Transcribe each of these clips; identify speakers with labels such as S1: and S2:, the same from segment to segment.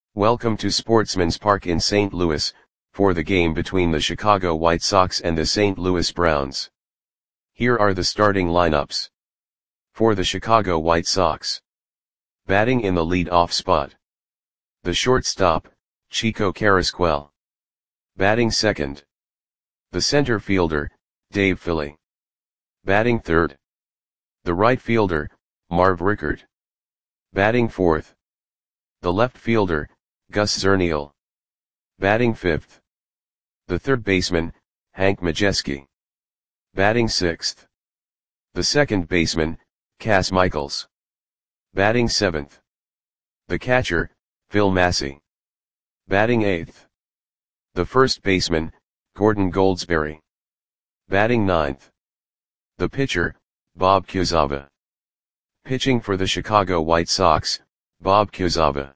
S1: Welcome to Sportsman's Park in St. Louis, for the game between the Chicago White Sox and the St. Louis Browns. Here are the starting lineups. For the Chicago White Sox. Batting in the lead-off spot. The shortstop, Chico Carrasquel. Batting second. The center fielder, Dave Philly. Batting third. The right fielder, Marv Rickert. Batting fourth. The left fielder, Gus Zernial. Batting fifth. The third baseman, Hank Majeski. Batting sixth. The second baseman, Cas Michaels. Batting seventh. The catcher, Phil Massey. Batting eighth. The first baseman, Gordon Goldsberry. Batting ninth. The pitcher, Bob Quezada. Pitching for the Chicago White Sox, Bob Quezada.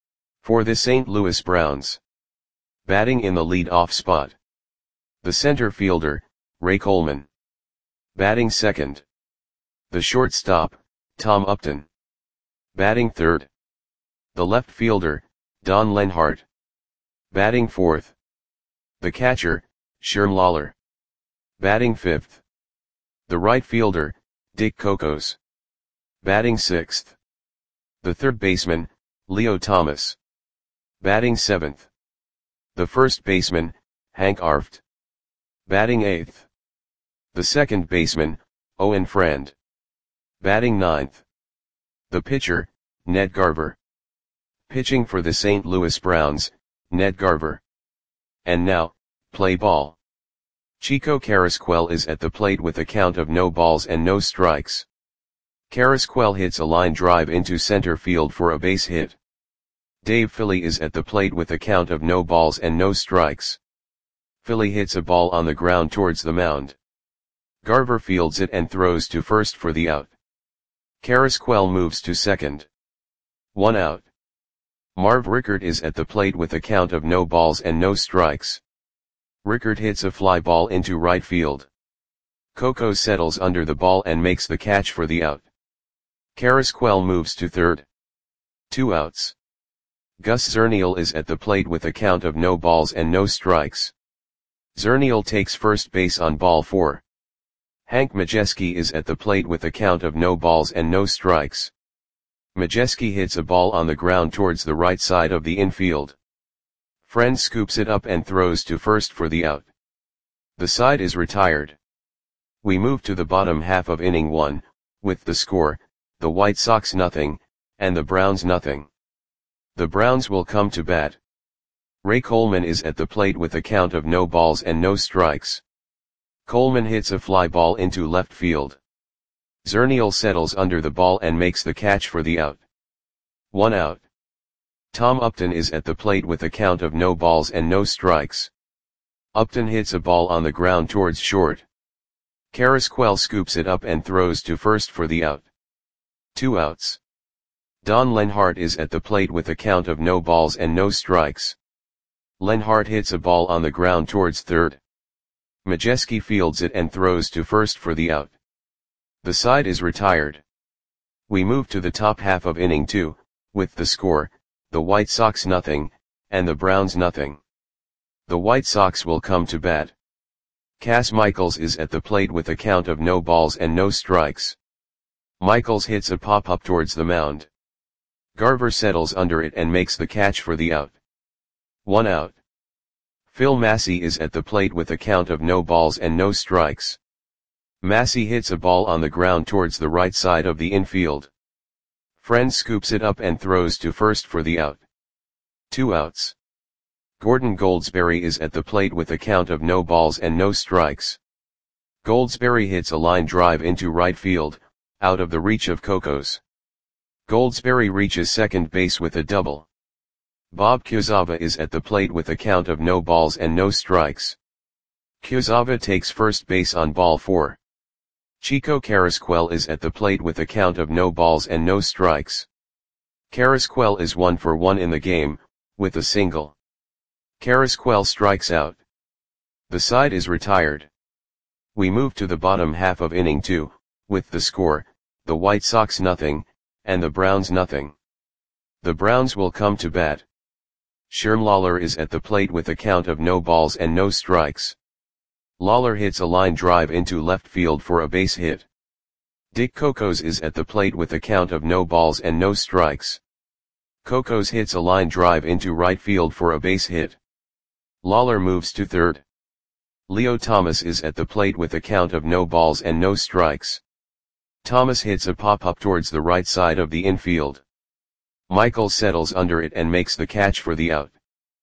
S1: For the St. Louis Browns. Batting in the lead-off spot. The center fielder, Ray Coleman. Batting second. The shortstop, Tom Upton. Batting third. The left fielder, Don Lenhart. Batting fourth. The catcher, Sherm Lawler. Batting fifth. The right fielder, Dick Cocos. Batting sixth. The third baseman, Leo Thomas. Batting seventh. The first baseman, Hank Arft. Batting eighth. The second baseman, Owen Friend. Batting ninth. The pitcher, Ned Garver. Pitching for the St. Louis Browns, Ned Garver. And now, play ball. Chico Carrasquel is at the plate with a count of no balls and no strikes. Carrasquel hits a line drive into center field for a base hit. Dave Philly is at the plate with a count of no balls and no strikes. Philly hits a ball on the ground towards the mound. Garver fields it and throws to first for the out. Carrasquel moves to second. 1 out. Marv Rickert is at the plate with a count of no balls and no strikes. Rickert hits a fly ball into right field. Coco settles under the ball and makes the catch for the out. Carrasquel moves to third. 2 outs. Gus Zernial is at the plate with a count of no balls and no strikes. Zernial takes first base on ball 4. Hank Majeski is at the plate with a count of no balls and no strikes. Majeski hits a ball on the ground towards the right side of the infield. Friend scoops it up and throws to first for the out. The side is retired. We move to the bottom half of inning 1, with the score, the White Sox nothing, and the Browns nothing. The Browns will come to bat. Ray Coleman is at the plate with a count of no balls and no strikes. Coleman hits a fly ball into left field. Zernial settles under the ball and makes the catch for the out. 1 out. Tom Upton is at the plate with a count of no balls and no strikes. Upton hits a ball on the ground towards short. Carrasquel scoops it up and throws to first for the out. 2 outs. Don Lenhart is at the plate with a count of no balls and no strikes. Lenhart hits a ball on the ground towards third. Majeski fields it and throws to first for the out. The side is retired. We move to the top half of inning 2, with the score, the White Sox nothing, and the Browns nothing. The White Sox will come to bat. Cas Michaels is at the plate with a count of no balls and no strikes. Michaels hits a pop-up towards the mound. Garver settles under it and makes the catch for the out. 1 out. Phil Massey is at the plate with a count of no balls and no strikes. Massey hits a ball on the ground towards the right side of the infield. Friend scoops it up and throws to first for the out. 2 outs. Gordon Goldsberry is at the plate with a count of no balls and no strikes. Goldsberry hits a line drive into right field, out of the reach of Cocos. Goldsberry reaches second base with a double. Bob Quezada is at the plate with a count of no balls and no strikes. Quezada takes first base on ball 4. Chico Carrasquel is at the plate with a count of no balls and no strikes. Carrasquel is 1 for 1 in the game, with a single. Carrasquel strikes out. The side is retired. We move to the bottom half of inning 2, with the score, the White Sox nothing, and the Browns nothing. The Browns will come to bat. Sherm Lawler is at the plate with a count of no balls and no strikes. Lawler hits a line drive into left field for a base hit. Dick Cocos is at the plate with a count of no balls and no strikes. Cocos hits a line drive into right field for a base hit. Lawler moves to third. Leo Thomas is at the plate with a count of no balls and no strikes. Thomas hits a pop-up towards the right side of the infield. Michaels settles under it and makes the catch for the out.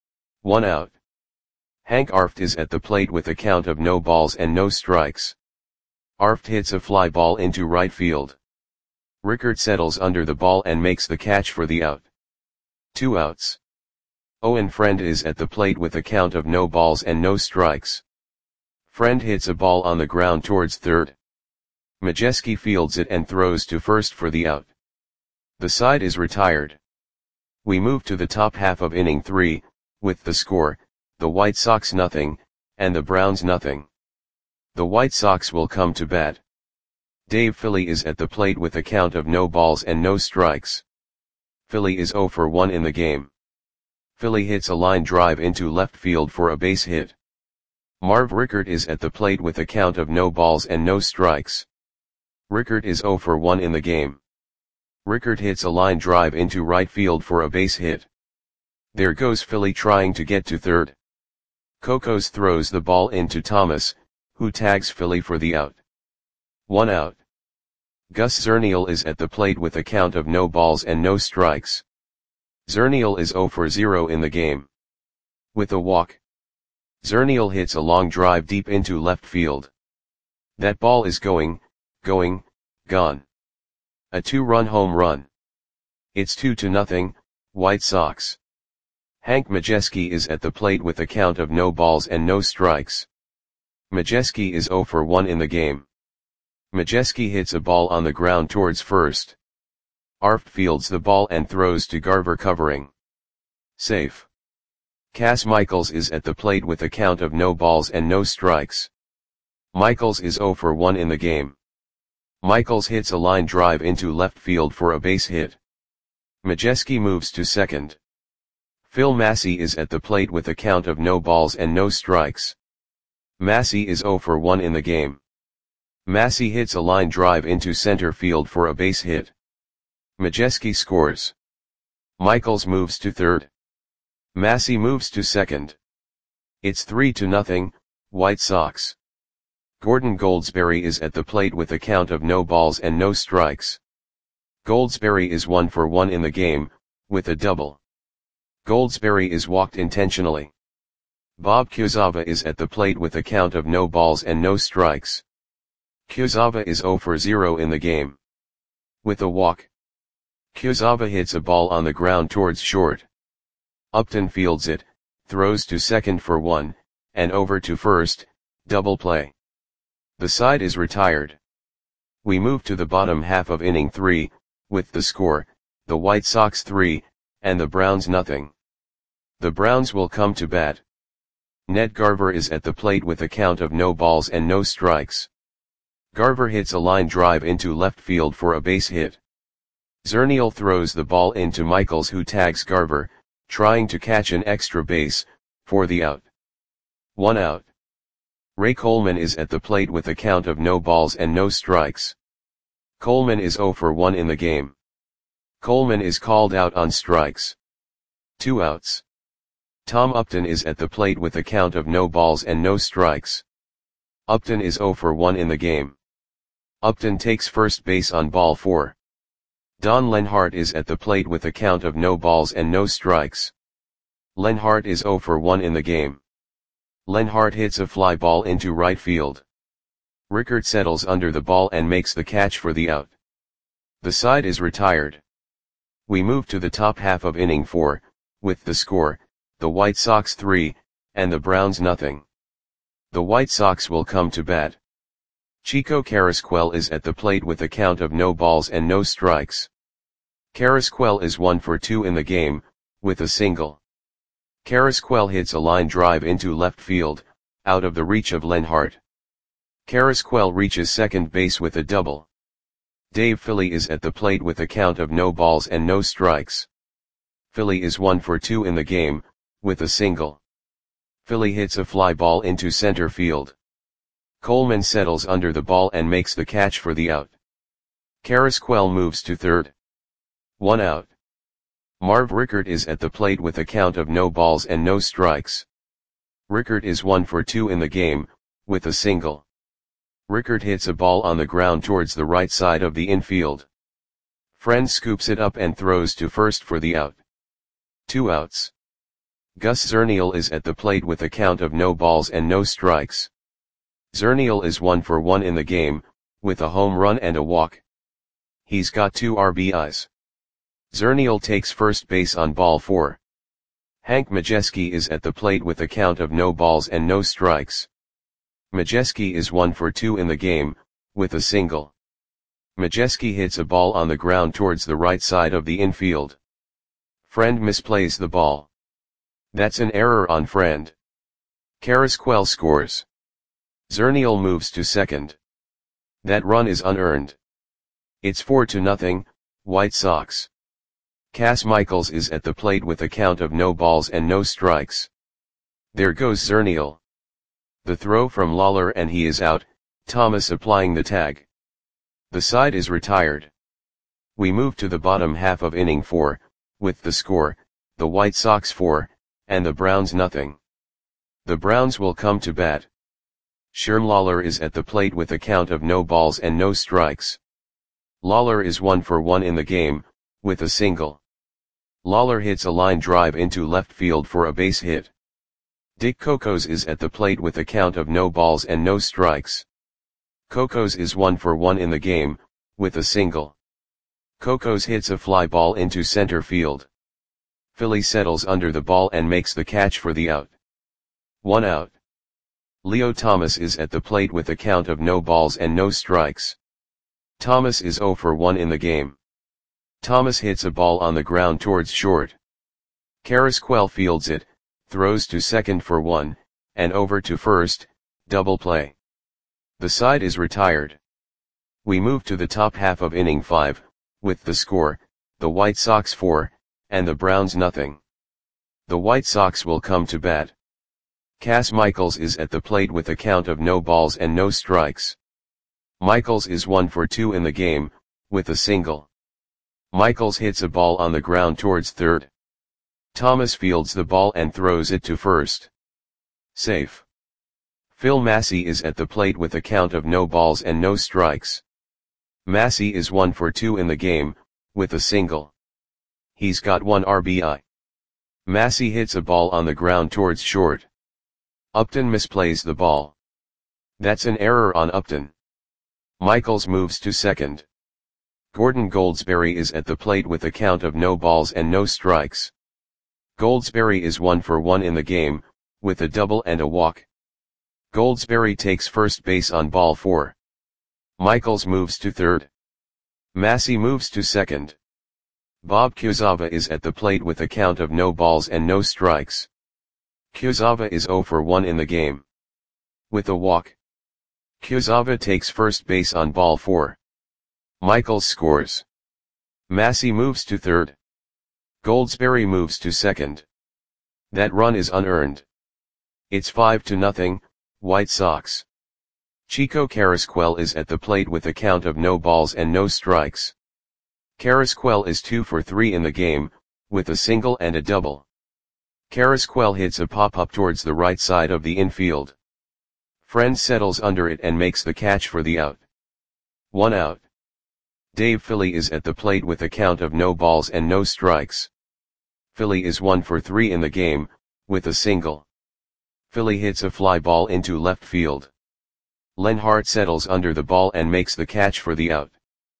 S1: 1 out. Hank Arft is at the plate with a count of no balls and no strikes. Arft hits a fly ball into right field. Rickert settles under the ball and makes the catch for the out. 2 outs. Owen Friend is at the plate with a count of no balls and no strikes. Friend hits a ball on the ground towards third. Majewski fields it and throws to first for the out. The side is retired. We move to the top half of inning 3, with the score, the White Sox nothing, and the Browns nothing. The White Sox will come to bat. Dave Philly is at the plate with a count of no balls and no strikes. Philly is 0 for 1 in the game. Philly hits a line drive into left field for a base hit. Marv Rickert is at the plate with a count of no balls and no strikes. Rickert is 0 for 1 in the game. Rickert hits a line drive into right field for a base hit. There goes Philly trying to get to third. Cocos throws the ball into Thomas, who tags Philly for the out. 1 out. Gus Zernial is at the plate with a count of no balls and no strikes. Zernial is 0 for 0 in the game. With a walk. Zernial hits a long drive deep into left field. That ball is going, gone. A 2-run home run. It's 2-0, White Sox. Hank Majewski is at the plate with a count of no balls and no strikes. Majewski is 0 for 1 in the game. Majewski hits a ball on the ground towards first. Arft fields the ball and throws to Garver covering. Safe. Cas Michaels is at the plate with a count of no balls and no strikes. Michaels is 0 for 1 in the game. Michaels hits a line drive into left field for a base hit. Majewski moves to second. Phil Massey is at the plate with a count of no balls and no strikes. Massey is 0 for 1 in the game. Massey hits a line drive into center field for a base hit. Majewski scores. Michaels moves to third. Massey moves to second. It's 3-0, White Sox. Gordon Goldsberry is at the plate with a count of no balls and no strikes. Goldsberry is 1 for 1 in the game, with a double. Goldsberry is walked intentionally. Bob Kuzawa is at the plate with a count of no balls and no strikes. Kuzawa is 0 for 0 in the game. With a walk. Kuzawa hits a ball on the ground towards short. Upton fields it, throws to second for 1, and over to first, double play. The side is retired. We move to the bottom half of inning 3, with the score, the White Sox 3, and the Browns nothing. The Browns will come to bat. Ned Garver is at the plate with a count of no balls and no strikes. Garver hits a line drive into left field for a base hit. Zernial throws the ball into Michaels, who tags Garver, trying to catch an extra base, for the out. 1 out. Ray Coleman is at the plate with a count of no balls and no strikes. Coleman is 0 for 1 in the game. Coleman is called out on strikes. 2 outs. Tom Upton is at the plate with a count of no balls and no strikes. Upton is 0 for 1 in the game. Upton takes first base on ball 4. Don Lenhart is at the plate with a count of no balls and no strikes. Lenhart is 0 for 1 in the game. Lenhart hits a fly ball into right field. Rickert settles under the ball and makes the catch for the out. The side is retired. We move to the top half of inning 4, with the score, the White Sox 3, and the Browns nothing. The White Sox will come to bat. Chico Carrasquel is at the plate with a count of no balls and no strikes. Carrasquel is 1 for 2 in the game, with a single. Carrasquel hits a line drive into left field, out of the reach of Lenhart. Carrasquel reaches second base with a double. Dave Philly is at the plate with a count of no balls and no strikes. Philly is 1 for 2 in the game, with a single. Philly hits a fly ball into center field. Coleman settles under the ball and makes the catch for the out. Carrasquel moves to third. 1 out. Marv Rickert is at the plate with a count of no balls and no strikes. Rickert is 1 for 2 in the game, with a single. Rickert hits a ball on the ground towards the right side of the infield. Friend scoops it up and throws to first for the out. 2 outs. Gus Zernial is at the plate with a count of no balls and no strikes. Zernial is 1 for 1 in the game, with a home run and a walk. He's got 2 RBIs. Zernial takes first base on ball 4. Hank Majeski is at the plate with a count of no balls and no strikes. Majeski is 1 for 2 in the game, with a single. Majeski hits a ball on the ground towards the right side of the infield. Friend misplays the ball. That's an error on Friend. Carrasquel scores. Zernial moves to second. That run is unearned. It's 4-0, White Sox. Cas Michaels is at the plate with a count of no balls and no strikes. There goes Zernial. The throw from Lawler and he is out, Thomas applying the tag. The side is retired. We move to the bottom half of inning 4, with the score, the White Sox 4, and the Browns nothing. The Browns will come to bat. Sherm Lawler is at the plate with a count of no balls and no strikes. Lawler is 1 for 1 in the game, with a single. Lawler hits a line drive into left field for a base hit. Dick Cocos is at the plate with a count of no balls and no strikes. Cocos is 1 for 1 in the game, with a single. Cocos hits a fly ball into center field. Philly settles under the ball and makes the catch for the out. 1 out. Leo Thomas is at the plate with a count of no balls and no strikes. Thomas is 0 for 1 in the game. Thomas hits a ball on the ground towards short. Carrasquel fields it, throws to second for 1, and over to first, double play. The side is retired. We move to the top half of inning 5, with the score, the White Sox 4, and the Browns nothing. The White Sox will come to bat. Cas Michaels is at the plate with a count of no balls and no strikes. Michaels is 1 for 2 in the game, with a single. Michaels hits a ball on the ground towards third. Thomas fields the ball and throws it to first. Safe. Phil Massey is at the plate with a count of no balls and no strikes. Massey is 1 for 2 in the game, with a single. He's got 1 RBI. Massey hits a ball on the ground towards short. Upton misplays the ball. That's an error on Upton. Michaels moves to second. Gordon Goldsberry is at the plate with a count of no balls and no strikes. Goldsberry is 1 for 1 in the game, with a double and a walk. Goldsberry takes first base on ball 4. Michaels moves to third. Massey moves to second. Bob Kuzawa is at the plate with a count of no balls and no strikes. Kuzawa is 0 for 1 in the game. With a walk. Kuzawa takes first base on ball 4. Michaels scores. Massey moves to third. Goldsberry moves to second. That run is unearned. It's 5-0, White Sox. Chico Carrasquel is at the plate with a count of no balls and no strikes. Carrasquel is 2 for 3 in the game, with a single and a double. Carrasquel hits a pop-up towards the right side of the infield. Friend settles under it and makes the catch for the out. 1 out. Dave Philly is at the plate with a count of no balls and no strikes. Philly is 1 for 3 in the game, with a single. Philly hits a fly ball into left field. Len Hart settles under the ball and makes the catch for the out.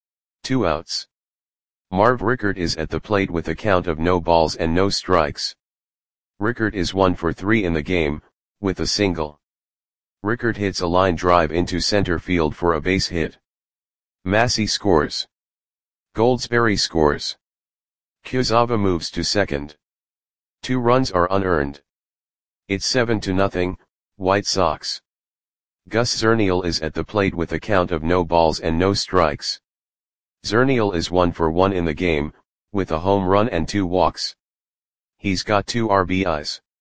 S1: 2 outs. Marv Rickert is at the plate with a count of no balls and no strikes. Rickert is 1 for 3 in the game, with a single. Rickert hits a line drive into center field for a base hit. Massey scores. Goldsberry scores. Kuzawa moves to second. 2 runs are unearned. It's 7-0, White Sox. Gus Zernial is at the plate with a count of no balls and no strikes. Zernial is 1 for 1 in the game, with a home run and 2 walks. He's got 2 RBIs.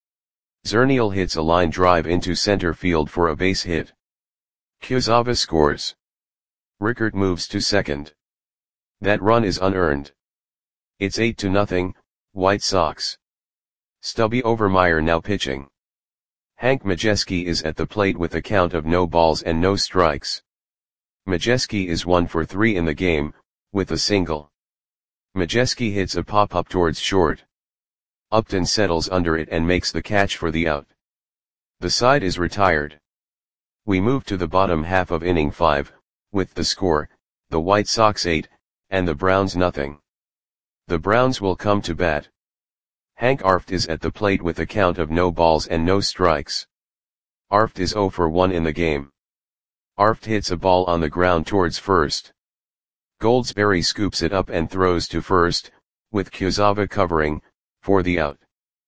S1: Zernial hits a line drive into center field for a base hit. Kurzawa scores. Rickert moves to second. That run is unearned. It's 8-0, White Sox. Stubby Overmeyer now pitching. Hank Majeski is at the plate with a count of no balls and no strikes. Majeski is 1 for 3 in the game, with a single. Majeski hits a pop-up towards short. Upton settles under it and makes the catch for the out. The side is retired. We move to the bottom half of inning 5, with the score, the White Sox 8, and the Browns nothing. The Browns will come to bat. Hank Arft is at the plate with a count of no balls and no strikes. Arft is 0 for 1 in the game. Arft hits a ball on the ground towards first. Goldsberry scoops it up and throws to first, with Kurzawa covering, for the out.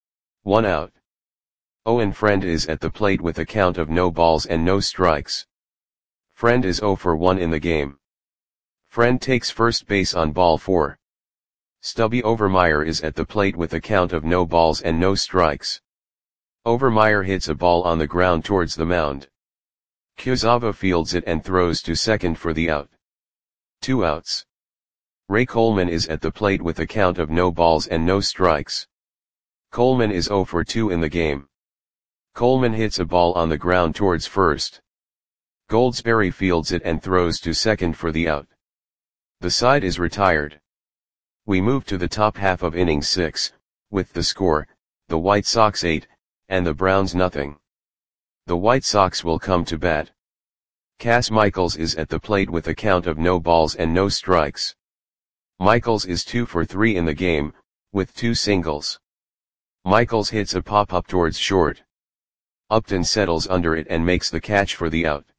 S1: 1 out. Owen Friend is at the plate with a count of no balls and no strikes. Friend is 0 for 1 in the game. Friend takes first base on ball 4. Stubby Overmeyer is at the plate with a count of no balls and no strikes. Overmeyer hits a ball on the ground towards the mound. Kurzawa fields it and throws to second for the out. 2 outs. Ray Coleman is at the plate with a count of no balls and no strikes. Coleman is 0 for 2 in the game. Coleman hits a ball on the ground towards first. Goldsberry fields it and throws to second for the out. The side is retired. We move to the top half of inning 6, with the score, the White Sox 8, and the Browns nothing. The White Sox will come to bat. Cass Michaels is at the plate with a count of no balls and no strikes. Michaels is 2 for 3 in the game, with 2 singles. Michaels hits a pop-up towards short. Upton settles under it and makes the catch for the out.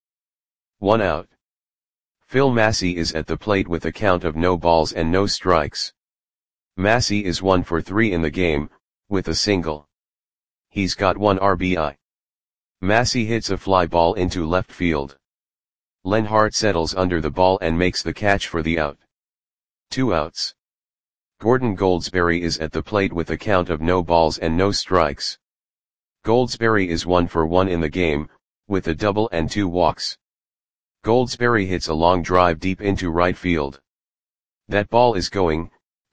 S1: 1 out. Phil Massey is at the plate with a count of no balls and no strikes. Massey is 1 for 3 in the game, with a single. He's got 1 RBI. Massey hits a fly ball into left field. Lenhart settles under the ball and makes the catch for the out. 2 outs. Gordon Goldsberry is at the plate with a count of no balls and no strikes. Goldsberry is 1 for 1 in the game, with a double and 2 walks. Goldsberry hits a long drive deep into right field. That ball is gone.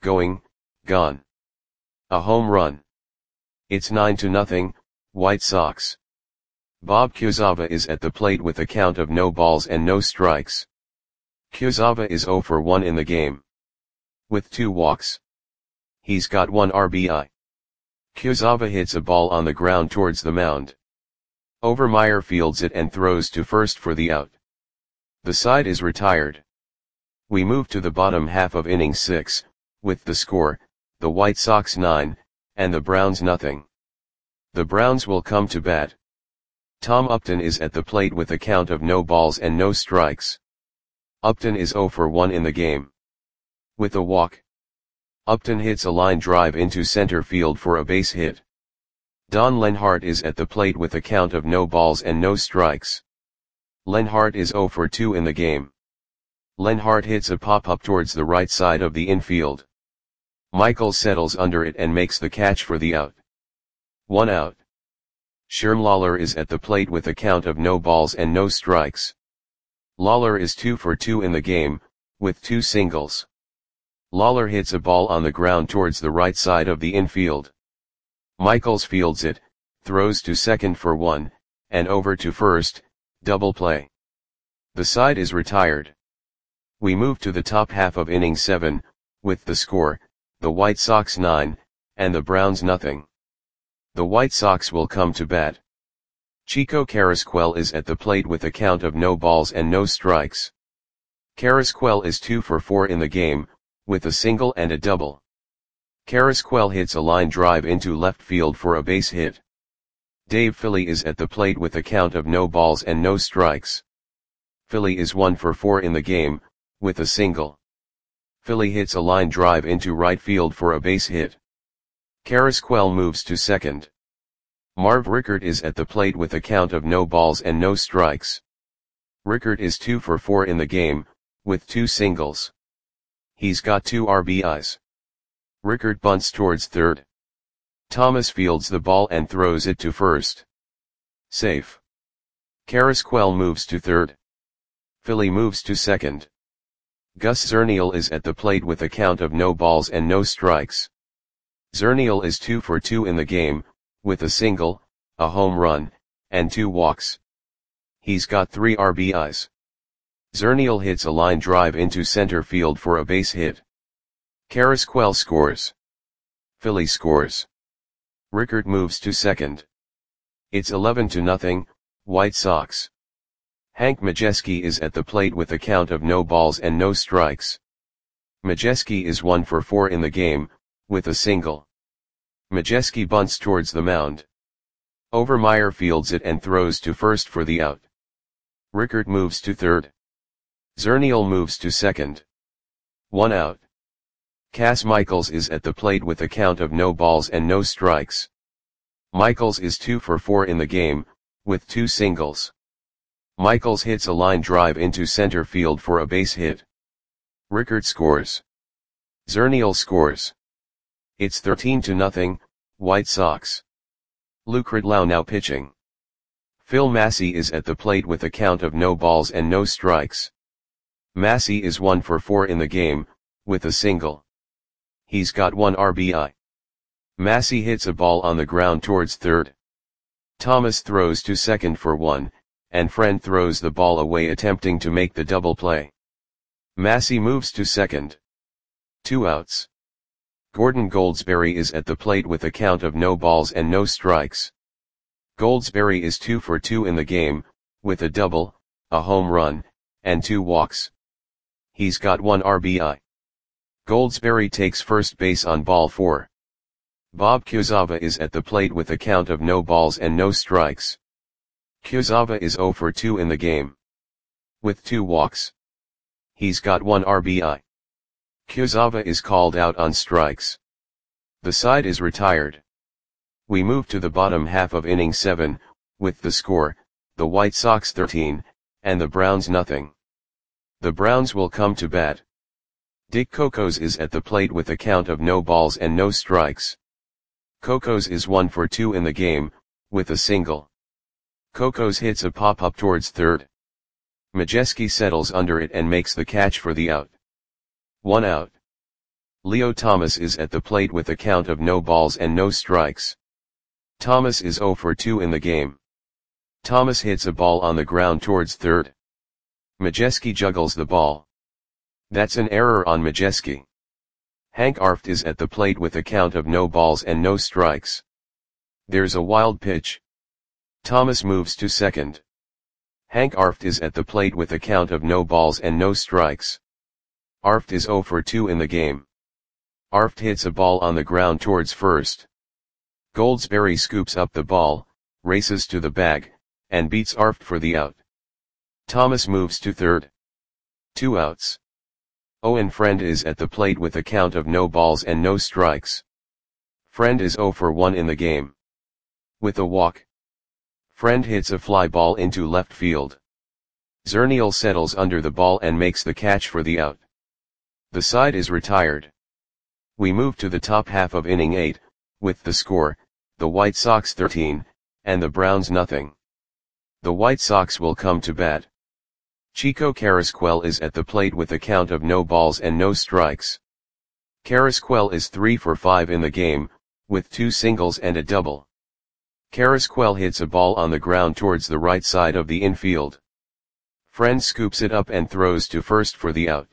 S1: A home run. It's 9-0, White Sox. Bob Kurzawa is at the plate with a count of no balls and no strikes. Kurzawa is 0 for 1 in the game. With 2 walks. He's got 1 RBI. Kurzawa hits a ball on the ground towards the mound. Overmeyer fields it and throws to first for the out. The side is retired. We move to the bottom half of inning 6, with the score, the White Sox 9, and the Browns nothing. The Browns will come to bat. Tom Upton is at the plate with a count of no balls and no strikes. Upton is 0 for 1 in the game. With a walk. Upton hits a line drive into center field for a base hit. Don Lenhart is at the plate with a count of no balls and no strikes. Lenhart is 0 for 2 in the game. Lenhart hits a pop-up towards the right side of the infield. Michael settles under it and makes the catch for the out. 1 out. Sherm Lawler is at the plate with a count of no balls and no strikes. Lawler is 2 for 2 in the game, with 2 singles. Lawler hits a ball on the ground towards the right side of the infield. Michaels fields it, throws to second for 1, and over to first, double play. The side is retired. We move to the top half of inning 7, with the score, the White Sox 9, and the Browns nothing. The White Sox will come to bat. Chico Carrasquel is at the plate with a count of no balls and no strikes. Carrasquel is 2 for 4 in the game, with a single and a double. Carrasquel hits a line drive into left field for a base hit. Dave Philly is at the plate with a count of no balls and no strikes. Philly is 1 for 4 in the game, with a single. Philly hits a line drive into right field for a base hit. Carrasquel moves to second. Marv Rickert is at the plate with a count of no balls and no strikes. Rickert is 2 for 4 in the game, with 2 singles. He's got 2 RBIs. Rickert bunts towards third. Thomas fields the ball and throws it to first. Safe. Carrasquel moves to third. Philly moves to second. Gus Zernial is at the plate with a count of no balls and no strikes. Zernial is 2 for 2 in the game, with a single, a home run, and 2 walks. He's got 3 RBIs. Zernial hits a line drive into center field for a base hit. Carrasquel scores. Philly scores. Rickert moves to second. It's 11-0, White Sox. Hank Majeski is at the plate with a count of no balls and no strikes. Majeski is 1 for 4 in the game, with a single. Majeski bunts towards the mound. Overmeyer fields it and throws to first for the out. Rickert moves to third. Zernial moves to second. 1 out. Cas Michaels is at the plate with a count of no balls and no strikes. Michaels is 2 for 4 in the game, with 2 singles. Michaels hits a line drive into center field for a base hit. Rickert scores. Zernial scores. It's 13-0, White Sox. Luke Ridlow now pitching. Phil Massey is at the plate with a count of no balls and no strikes. Massey is 1 for 4 in the game, with a single. He's got 1 RBI. Massey hits a ball on the ground towards third. Thomas throws to second for 1, and Friend throws the ball away attempting to make the double play. Massey moves to second. 2 outs. Gordon Goldsberry is at the plate with a count of no balls and no strikes. Goldsberry is 2 for 2 in the game, with a double, a home run, and 2 walks. He's got 1 RBI. Goldsberry takes first base on ball 4. Bob Kuzawa is at the plate with a count of no balls and no strikes. Kuzawa is 0 for 2 in the game, with 2 walks. He's got 1 RBI. Kuzawa is called out on strikes. The side is retired. We move to the bottom half of inning 7, with the score, the White Sox 13, and the Browns nothing. The Browns will come to bat. Dick Cocos is at the plate with a count of no balls and no strikes. Cocos is 1 for 2 in the game, with a single. Cocos hits a pop-up towards third. Majeski settles under it and makes the catch for the out. 1 out. Leo Thomas is at the plate with a count of no balls and no strikes. Thomas is 0 for 2 in the game. Thomas hits a ball on the ground towards third. Majeski juggles the ball. That's an error on Majeski. Hank Arft is at the plate with a count of no balls and no strikes. There's a wild pitch. Thomas moves to second. Hank Arft is at the plate with a count of no balls and no strikes. Arft is 0 for 2 in the game. Arft hits a ball on the ground towards first. Goldsberry scoops up the ball, races to the bag, and beats Arft for the out. Thomas moves to third. 2 outs. Owen Friend is at the plate with a count of no balls and no strikes. Friend is 0 for 1 in the game. With a walk. Friend hits a fly ball into left field. Zernial settles under the ball and makes the catch for the out. The side is retired. We move to the top half of inning 8, with the score, the White Sox 13, and the Browns nothing. The White Sox will come to bat. Chico Carrasquel is at the plate with a count of no balls and no strikes. Carrasquel is 3 for 5 in the game, with 2 singles and a double. Carrasquel hits a ball on the ground towards the right side of the infield. Friend scoops it up and throws to first for the out.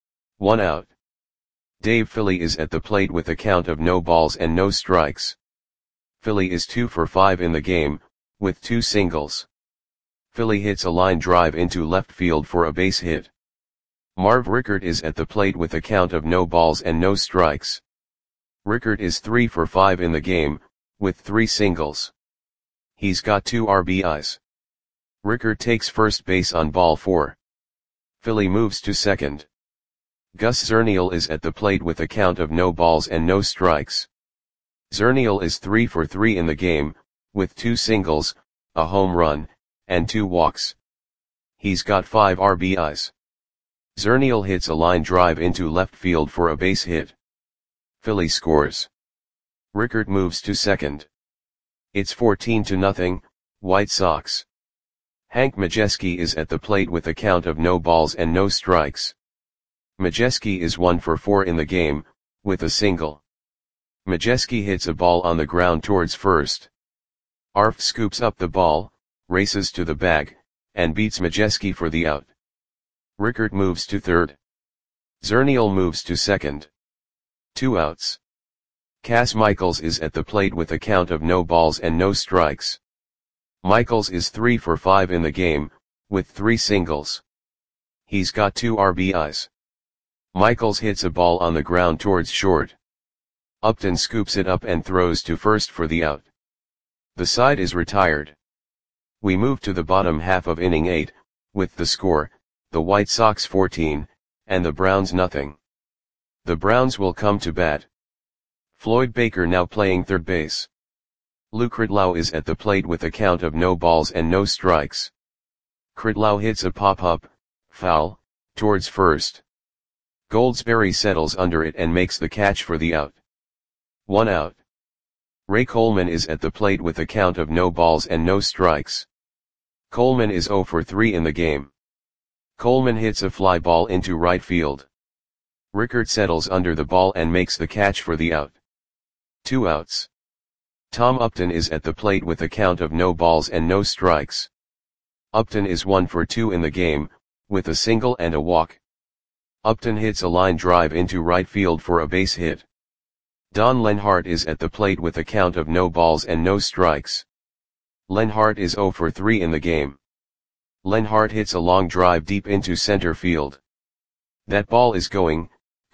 S1: 1 out. Dave Philly is at the plate with a count of no balls and no strikes. Philly is 2 for 5 in the game, with 2 singles. Philly hits a line drive into left field for a base hit. Marv Rickert is at the plate with a count of no balls and no strikes. Rickert is 3 for 5 in the game, with 3 singles. He's got 2 RBIs. Rickert takes first base on ball 4. Philly moves to second. Gus Zernial is at the plate with a count of no balls and no strikes. Zernial is 3 for 3 in the game, with 2 singles, a home run, and 2 walks. He's got 5 RBIs. Zernial hits a line drive into left field for a base hit. Philly scores. Rickert moves to second. It's 14-0, White Sox. Hank Majeski is at the plate with a count of no balls and no strikes. Majeski is 1 for 4 in the game, with a single. Majeski hits a ball on the ground towards first. Arft scoops up the ball, races to the bag, and beats Majeski for the out. Rickert moves to third. Zernial moves to second. 2 outs. Cas Michaels is at the plate with a count of no balls and no strikes. Michaels is 3 for 5 in the game, with 3 singles. He's got 2 RBIs. Michaels hits a ball on the ground towards short. Upton scoops it up and throws to first for the out. The side is retired. We move to the bottom half of inning 8, with the score, the White Sox 14, and the Browns nothing. The Browns will come to bat. Floyd Baker now playing third base. Lou Kritlau is at the plate with a count of no balls and no strikes. Kritlau hits a pop-up, foul, towards first. Goldsberry settles under it and makes the catch for the out. 1 out. Ray Coleman is at the plate with a count of no balls and no strikes. Coleman is 0 for 3 in the game. Coleman hits a fly ball into right field. Rickert settles under the ball and makes the catch for the out. 2 outs. Tom Upton is at the plate with a count of no balls and no strikes. Upton is 1 for 2 in the game, with a single and a walk. Upton hits a line drive into right field for a base hit. Don Lenhart is at the plate with a count of no balls and no strikes. Lenhart is 0 for 3 in the game. Lenhart hits a long drive deep into center field. That ball is gone.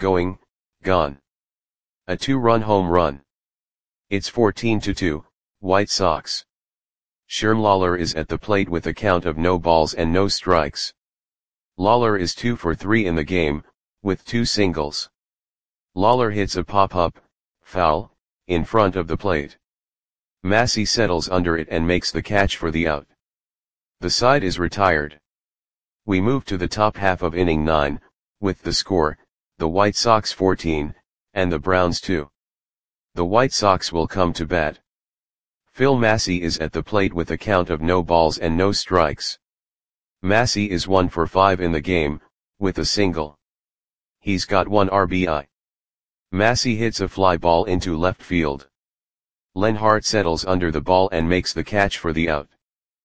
S1: A 2-run home run. It's 14-2, White Sox. Sherm Lawler is at the plate with a count of no balls and no strikes. Lawler is 2 for 3 in the game, with 2 singles. Lawler hits a pop-up, foul, in front of the plate. Massey settles under it and makes the catch for the out. The side is retired. We move to the top half of inning 9, with the score, the White Sox 14, and the Browns 2. The White Sox will come to bat. Phil Massey is at the plate with a count of no balls and no strikes. Massey is 1 for 5 in the game, with a single. He's got 1 RBI. Massey hits a fly ball into left field. Lenhart settles under the ball and makes the catch for the out.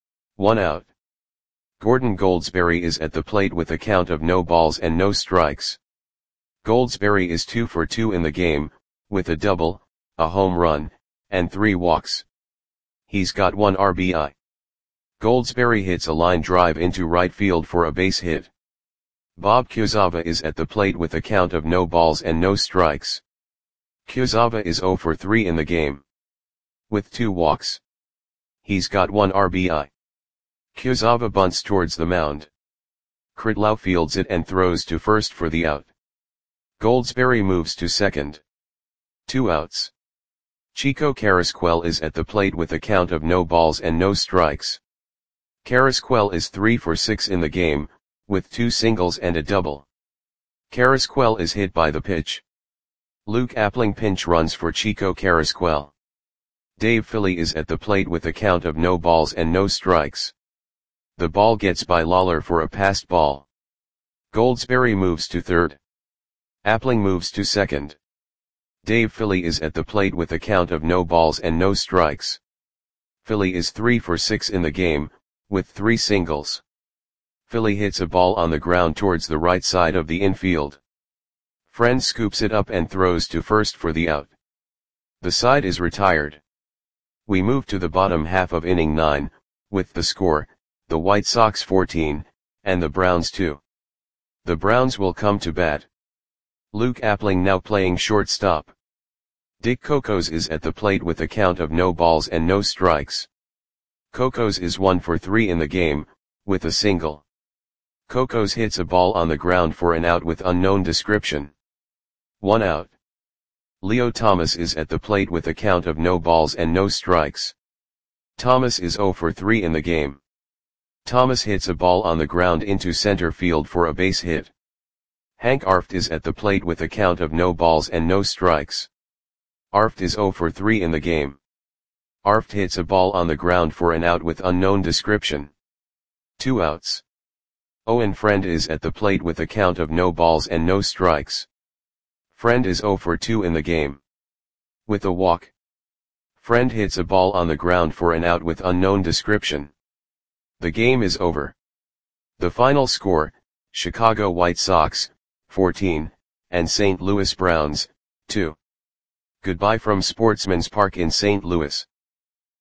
S1: 1 out. Gordon Goldsberry is at the plate with a count of no balls and no strikes. Goldsberry is 2 for 2 in the game, with a double, a home run, and 3 walks. He's got 1 RBI. Goldsberry hits a line drive into right field for a base hit. Bob Kuzawa is at the plate with a count of no balls and no strikes. Kuzawa is 0 for 3 in the game, with 2 walks. He's got 1 RBI. Kuzawa bunts towards the mound. Kritlau fields it and throws to first for the out. Goldsberry moves to second. 2 outs. Chico Carrasquel is at the plate with a count of no balls and no strikes. Carrasquel is 3 for 6 in the game, with 2 singles and a double. Carrasquel is hit by the pitch. Luke Appling pinch runs for Chico Carrasquel. Dave Philly is at the plate with a count of no balls and no strikes. The ball gets by Lawler for a passed ball. Goldsberry moves to third. Appling moves to second. Dave Philly is at the plate with a count of no balls and no strikes. Philly is 3 for 6 in the game, with 3 singles. Philly hits a ball on the ground towards the right side of the infield. Friend scoops it up and throws to first for the out. The side is retired. We move to the bottom half of inning 9, with the score, the White Sox 14, and the Browns 2. The Browns will come to bat. Luke Appling now playing shortstop. Dick Cocos is at the plate with a count of no balls and no strikes. Cocos is 1 for 3 in the game, with a single. Cocos hits a ball on the ground for an out with unknown description. 1 out. Leo Thomas is at the plate with a count of no balls and no strikes. Thomas is 0 for 3 in the game. Thomas hits a ball on the ground into center field for a base hit. Hank Arft is at the plate with a count of no balls and no strikes. Arft is 0 for 3 in the game. Arft hits a ball on the ground for an out with unknown description. 2 outs. Owen Friend is at the plate with a count of no balls and no strikes. Friend is 0 for 2 in the game. With a walk. Friend hits a ball on the ground for an out with unknown description. The game is over. The final score, Chicago White Sox, 14, and St. Louis Browns, 2. Goodbye from Sportsman's Park in St. Louis.